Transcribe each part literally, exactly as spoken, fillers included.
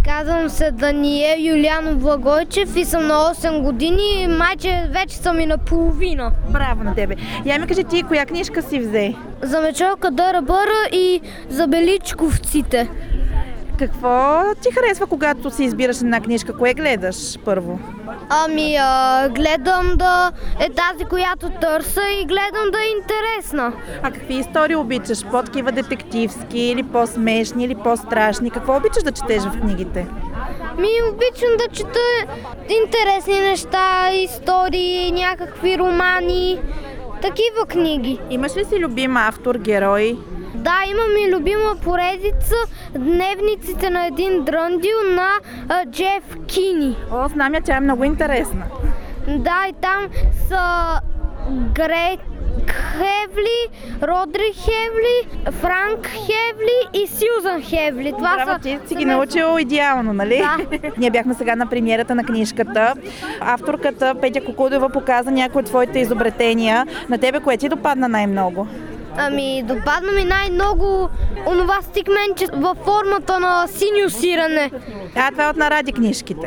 Казвам се Даниел Юлианов Благойчев и съм на осем години. Майче вече съм и наполовина. Браво на тебе. Я ми кажи ти, коя книжка си взе? За Мечорка Дъра Бъра и за Беличковците. Какво ти харесва, когато си избираш една книжка? Кое гледаш първо? Ами, а, гледам да е тази, която търся и гледам да е интересна. А какви истории обичаш? По-такива детективски или по-смешни или по-страшни? Какво обичаш да четеш в книгите? Ми обичам да чета интересни неща, истории, някакви романи, такива книги. Имаш ли си любим автор, герой? Да, имам и любима поредица Дневниците на един дръндил на а, Джеф Кини. О, знам я, тя е много интересна. Да, и там са Грег Хевли, Родри Хевли, Франк Хевли и Сюзан Хевли. Това Браво, са... ти си ги научил идеално, нали? Да. Ние бяхме сега на премиерата на книжката. Авторката Петя Кокудова показа някои от твоите изобретения. На тебе кое ти допадна най-много? Ами, допадна ми най-много онова стикменче във формата на синьо сирене. А, това е от на Ради книжките.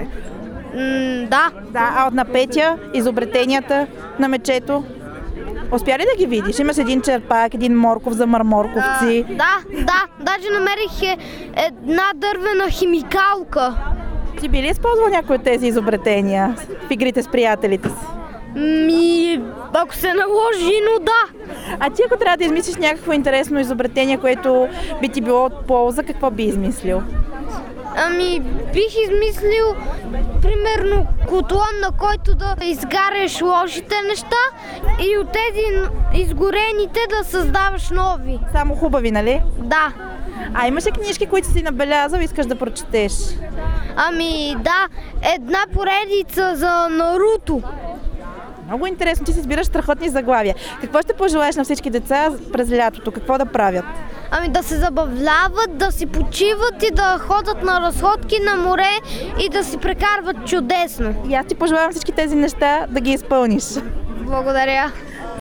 М, да. Да, а от на Петя, изобретенията на мечето. Успя ли да ги видиш? Имаш един черпак, един морков за марморковци. А, да, да. Даже намерих е, една дървена химикалка. Ти би ли използвал някои от тези изобретения в игрите с приятелите си? Ми, ако се наложи, но да. А ти ако трябва да измислиш някакво интересно изобретение, което би ти било от полза, какво би измислил? Ами, бих измислил, примерно, котлон, на който да изгаряш лошите неща и от тези изгорените да създаваш нови. Само хубави, нали? Да. А имаш ли книжки, които си набелязал и искаш да прочетеш? Ами, да, една поредица за Наруто. Много интересно, ти си избираш страхотни заглавия. Какво ще пожелаеш на всички деца през лятото? Какво да правят? Ами да се забавляват, да си почиват и да ходят на разходки на море и да си прекарват чудесно. И аз ти пожелавам всички тези неща да ги изпълниш. Благодаря.